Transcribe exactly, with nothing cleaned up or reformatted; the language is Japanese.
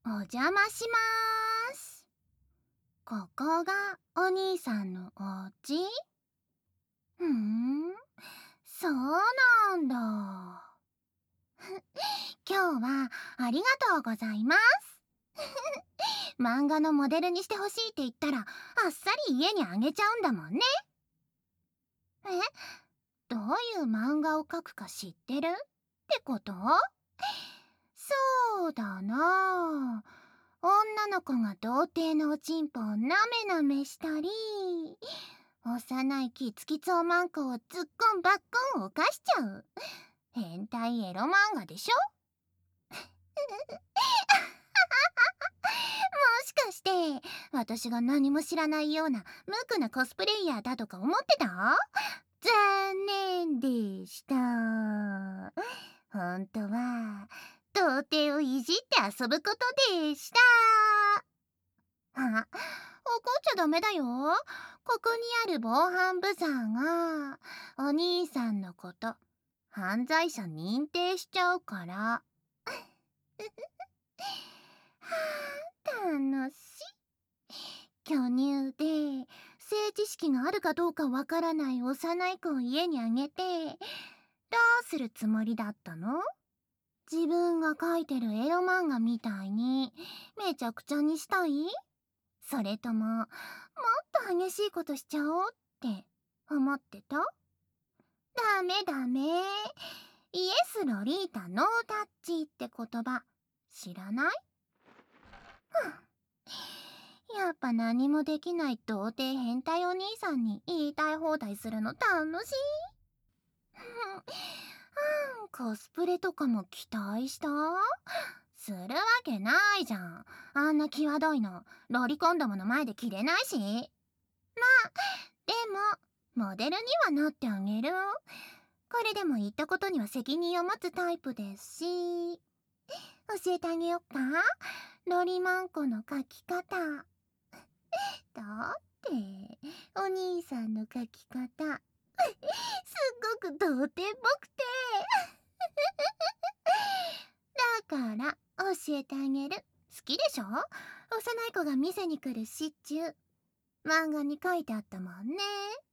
お邪魔しまーす。ここがお兄さんのお家？ふーん、そうなんだ。今日はありがとうございます。漫画のモデルにしてほしいって言ったら、あっさり家にあげちゃうんだもんね。え、どういう漫画を描くか知ってるってこと？そうだなあ。女の子が童貞のおちんぽをなめなめしたり、幼いキツキツおまんこをずっこんばっこん犯しちゃう変態エロ漫画でしょ？もしかして私が何も知らないような無垢なコスプレイヤーだとか思ってた？残念でした。本当は童貞をいじって遊ぶことでした。あ、怒っちゃダメだよ。ここにある防犯ブザーがお兄さんのこと犯罪者認定しちゃうから。はあ、楽しい。巨乳で性知識があるかどうかわからない幼い子を家にあげてどうするつもりだったの？自分が描いてるエロ漫画みたいにめちゃくちゃにしたい？それとももっと激しいことしちゃおうって思ってた？ダメダメ。イエスロリータノータッチって言葉知らない？やっぱ何もできない童貞変態お兄さんに言いたい放題するの楽しい。コスプレとかも期待した？するわけないじゃん。あんな際どいのロリコンどもの前で着れないし。まあでもモデルにはなってあげる。これでも言ったことには責任を持つタイプですし。教えてあげよっか、ロリマンコの描き方。だってお兄さんの描き方すっごく童貞っぽくてだから教えてあげる。好きでしょ？幼い子が店に来るシチュー漫画に書いてあったもんね。